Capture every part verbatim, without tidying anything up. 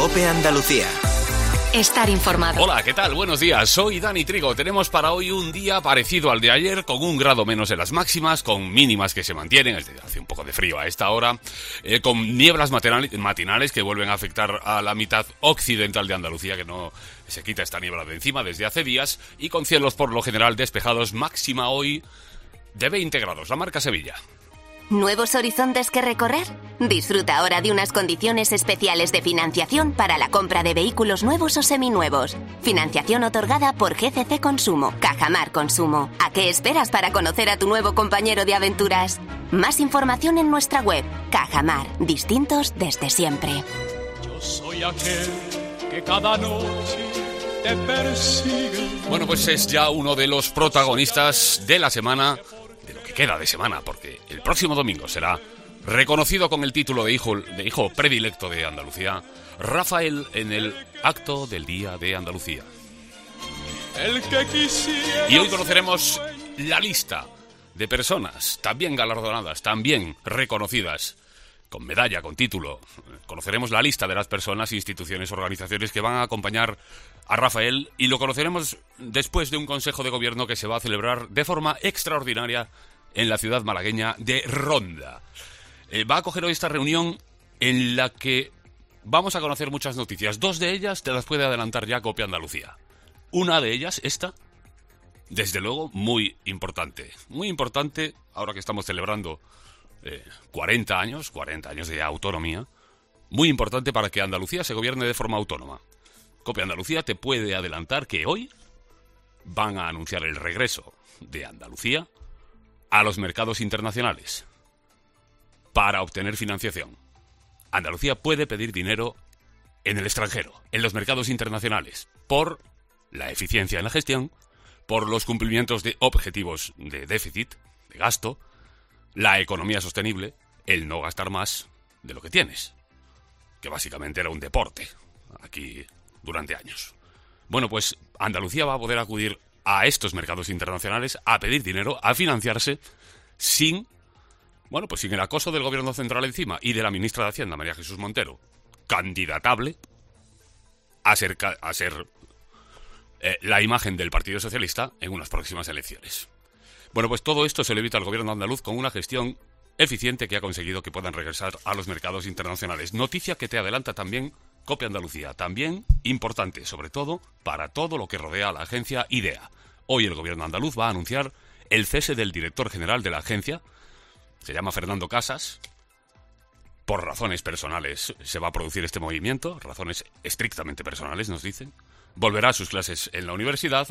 COPE Andalucía. Estar informado. Hola, ¿qué tal? Buenos días, soy Dani Trigo. Tenemos para hoy un día parecido al de ayer, con un grado menos en las máximas, con mínimas que se mantienen, hace un poco de frío a esta hora, eh, con nieblas matinales que vuelven a afectar a la mitad occidental de Andalucía, que no se quita esta niebla de encima desde hace días, y con cielos por lo general despejados, máxima hoy de veinte grados, la marca Sevilla. ¿Nuevos horizontes que recorrer? Disfruta ahora de unas condiciones especiales de financiación para la compra de vehículos nuevos o seminuevos. Financiación otorgada por G C C Consumo, Cajamar Consumo. ¿A qué esperas para conocer a tu nuevo compañero de aventuras? Más información en nuestra web. Cajamar, distintos desde siempre. Yo soy aquel que cada noche te persigue. Bueno, pues es ya uno de los protagonistas de la semana, de lo que queda de semana, porque el próximo domingo será reconocido con el título de hijo, de hijo predilecto de Andalucía, Rafael, en el acto del Día de Andalucía. El que quisiera. Y hoy conoceremos la lista de personas también galardonadas, también reconocidas, con medalla, con título. Conoceremos la lista de las personas, instituciones, organizaciones que van a acompañar a Rafael, y lo conoceremos después de un consejo de gobierno que se va a celebrar de forma extraordinaria en la ciudad malagueña de Ronda. Eh, va a acoger hoy esta reunión en la que vamos a conocer muchas noticias. Dos de ellas te las puede adelantar ya COPE Andalucía. Una de ellas, esta, desde luego, muy importante. Muy importante, ahora que estamos celebrando eh, cuarenta años, cuarenta años de autonomía. Muy importante para que Andalucía se gobierne de forma autónoma. COPE Andalucía te puede adelantar que hoy van a anunciar el regreso de Andalucía a los mercados internacionales para obtener financiación. Andalucía puede pedir dinero en el extranjero, en los mercados internacionales, por la eficiencia en la gestión, por los cumplimientos de objetivos de déficit, de gasto, la economía sostenible, el no gastar más de lo que tienes, que básicamente era un deporte aquí durante años. Bueno, pues Andalucía va a poder acudir a estos mercados internacionales a pedir dinero, a financiarse, sin, bueno, pues sin el acoso del gobierno central encima y de la ministra de Hacienda, María Jesús Montero, candidatable a ser, a ser eh, la imagen del Partido Socialista en unas próximas elecciones. Bueno, pues todo esto se le evita al gobierno andaluz con una gestión eficiente que ha conseguido que puedan regresar a los mercados internacionales. Noticia que te adelanta también COPE Andalucía, también importante, sobre todo para todo lo que rodea a la agencia IDEA. Hoy el gobierno andaluz va a anunciar el cese del director general de la agencia, se llama Fernando Casas. Por razones personales se va a producir este movimiento, razones estrictamente personales, nos dicen. Volverá a sus clases en la universidad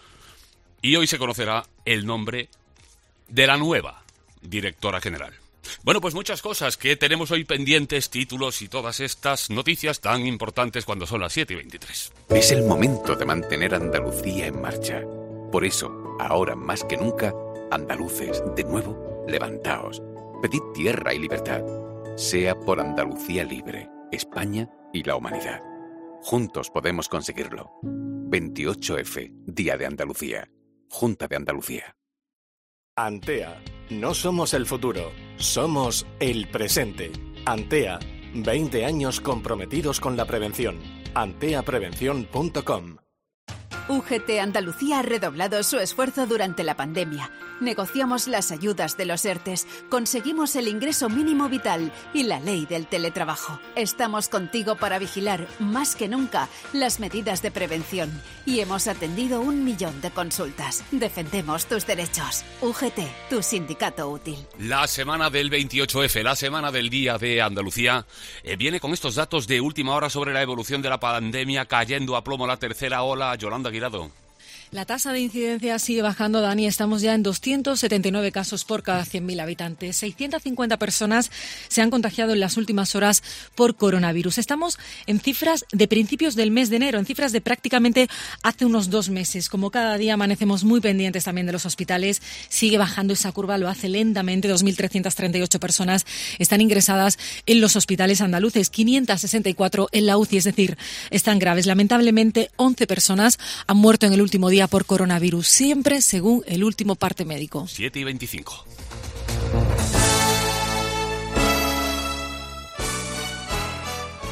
y hoy se conocerá el nombre de la nueva directora general. Bueno, pues muchas cosas que tenemos hoy pendientes, títulos y todas estas noticias tan importantes cuando son las siete y veintitrés. Es el momento de mantener Andalucía en marcha. Por eso, ahora más que nunca, andaluces, de nuevo, levantaos. Pedid tierra y libertad. Sea por Andalucía libre, España y la humanidad. Juntos podemos conseguirlo. veintiocho efe, Día de Andalucía. Junta de Andalucía. Antea. No somos el futuro, somos el presente. Antea. veinte años comprometidos con la prevención. antea prevención punto com. U G T Andalucía ha redoblado su esfuerzo durante la pandemia. Negociamos las ayudas de los ERTES, conseguimos el ingreso mínimo vital y la ley del teletrabajo. Estamos contigo para vigilar, más que nunca, las medidas de prevención y hemos atendido un millón de consultas. Defendemos tus derechos. U G T, tu sindicato útil. La semana del veintiocho efe, la semana del Día de Andalucía, eh, viene con estos datos de última hora sobre la evolución de la pandemia, cayendo a plomo la tercera ola. Yolanda Guirado. La tasa de incidencia sigue bajando, Dani. Estamos ya en doscientos setenta y nueve casos por cada cien mil habitantes. seiscientas cincuenta personas se han contagiado en las últimas horas por coronavirus. Estamos en cifras de principios del mes de enero, en cifras de prácticamente hace unos dos meses. Como cada día amanecemos muy pendientes también de los hospitales, sigue bajando esa curva, lo hace lentamente. dos mil trescientas treinta y ocho personas están ingresadas en los hospitales andaluces, quinientas sesenta y cuatro en la U C I, es decir, están graves. Lamentablemente, once personas han muerto en el último día por coronavirus, siempre según el último parte médico. siete y veinticinco.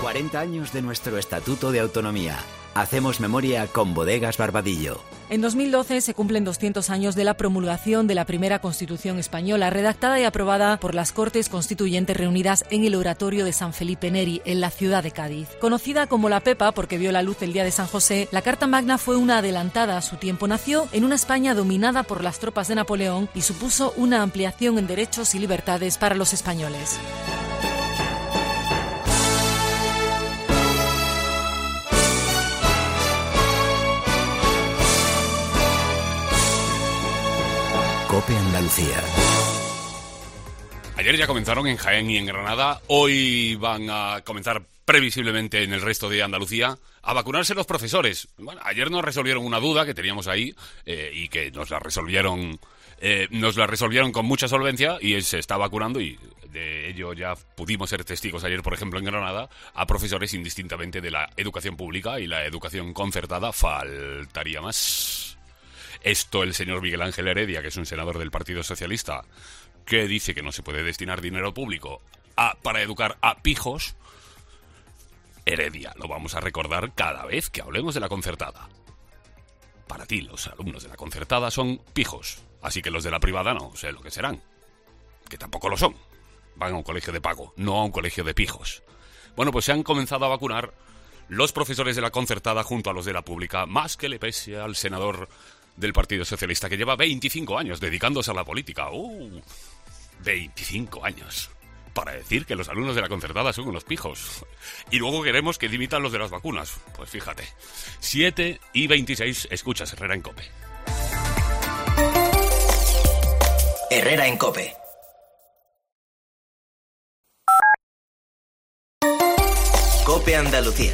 cuarenta años de nuestro Estatuto de Autonomía. Hacemos memoria con Bodegas Barbadillo. En dos mil doce se cumplen doscientos años de la promulgación de la primera Constitución española, redactada y aprobada por las Cortes Constituyentes reunidas en el Oratorio de San Felipe Neri, en la ciudad de Cádiz. Conocida como la Pepa porque vio la luz el día de San José, la Carta Magna fue una adelantada a su tiempo. Nació en una España dominada por las tropas de Napoleón y supuso una ampliación en derechos y libertades para los españoles. COPE Andalucía. Ayer ya comenzaron en Jaén y en Granada. Hoy van a comenzar previsiblemente en el resto de Andalucía a vacunarse los profesores. Bueno, ayer nos resolvieron una duda que teníamos ahí eh, y que nos la resolvieron eh, nos la resolvieron con mucha solvencia y se está vacunando, y de ello ya pudimos ser testigos ayer, por ejemplo, en Granada, a profesores indistintamente de la educación pública y la educación concertada. Faltaría más. Esto el señor Miguel Ángel Heredia, que es un senador del Partido Socialista, que dice que no se puede destinar dinero público a, para educar a pijos. Heredia, lo vamos a recordar cada vez que hablemos de la concertada. Para ti, los alumnos de la concertada son pijos, así que los de la privada no sé lo que serán, que tampoco lo son. Van a un colegio de pago, no a un colegio de pijos. Bueno, pues se han comenzado a vacunar los profesores de la concertada junto a los de la pública, más que le pese al senador del Partido Socialista, que lleva veinticinco años dedicándose a la política. ¡Uh! veinticinco años. Para decir que los alumnos de la concertada son unos pijos. Y luego queremos que dimitan los de las vacunas. Pues fíjate. siete y veintiséis, escuchas Herrera en COPE. Herrera en COPE. COPE Andalucía.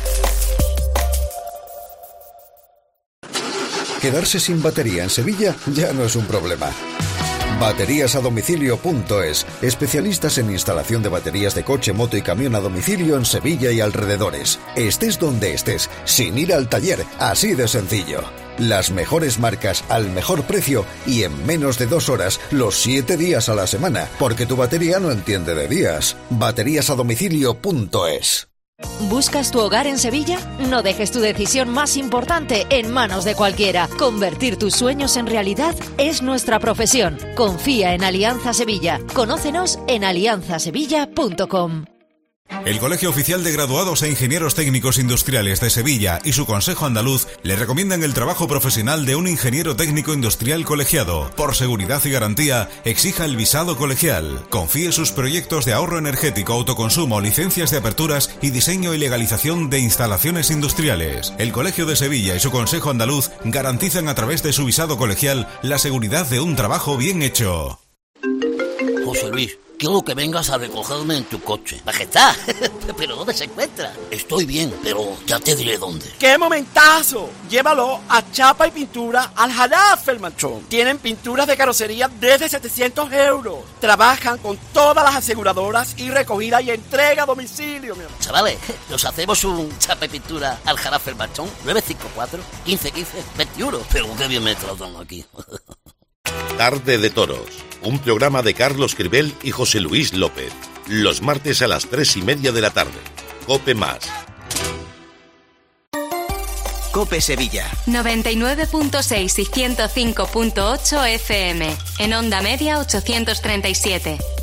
Quedarse sin batería en Sevilla ya no es un problema. baterías a domicilio punto es, especialistas en instalación de baterías de coche, moto y camión a domicilio en Sevilla y alrededores. Estés donde estés, sin ir al taller, así de sencillo. Las mejores marcas al mejor precio y en menos de dos horas, los siete días a la semana, porque tu batería no entiende de días. baterías a domicilio punto es. ¿Buscas tu hogar en Sevilla? No dejes tu decisión más importante en manos de cualquiera. Convertir tus sueños en realidad es nuestra profesión. Confía en Alianza Sevilla. Conócenos en alianza sevilla punto com. El Colegio Oficial de Graduados e Ingenieros Técnicos Industriales de Sevilla y su Consejo Andaluz le recomiendan el trabajo profesional de un ingeniero técnico industrial colegiado. Por seguridad y garantía, exija el visado colegial. Confíe sus proyectos de ahorro energético, autoconsumo, licencias de aperturas y diseño y legalización de instalaciones industriales. El Colegio de Sevilla y su Consejo Andaluz garantizan a través de su visado colegial la seguridad de un trabajo bien hecho. José Luis, quiero que vengas a recogerme en tu coche. Majestad, ¿pero dónde se encuentra? Estoy bien, pero ya te diré dónde. ¡Qué momentazo! Llévalo a Chapa y Pintura al Jarafe el Manchón. Tienen pinturas de carrocería desde setecientos euros. Trabajan con todas las aseguradoras y recogida y entrega a domicilio, mi amor. Chavales, nos hacemos un Chapa y Pintura al Jarafe el Manchón. nueve cinco cuatro, quince quince, veintiuno. Pero qué bien me tratan aquí. Tarde de Toros, un programa de Carlos Cribel y José Luis López. Los martes a las tres y media de la tarde. COPE más. COPE Sevilla. noventa y nueve punto seis y ciento cinco punto ocho F M. En onda media ochocientos treinta y siete.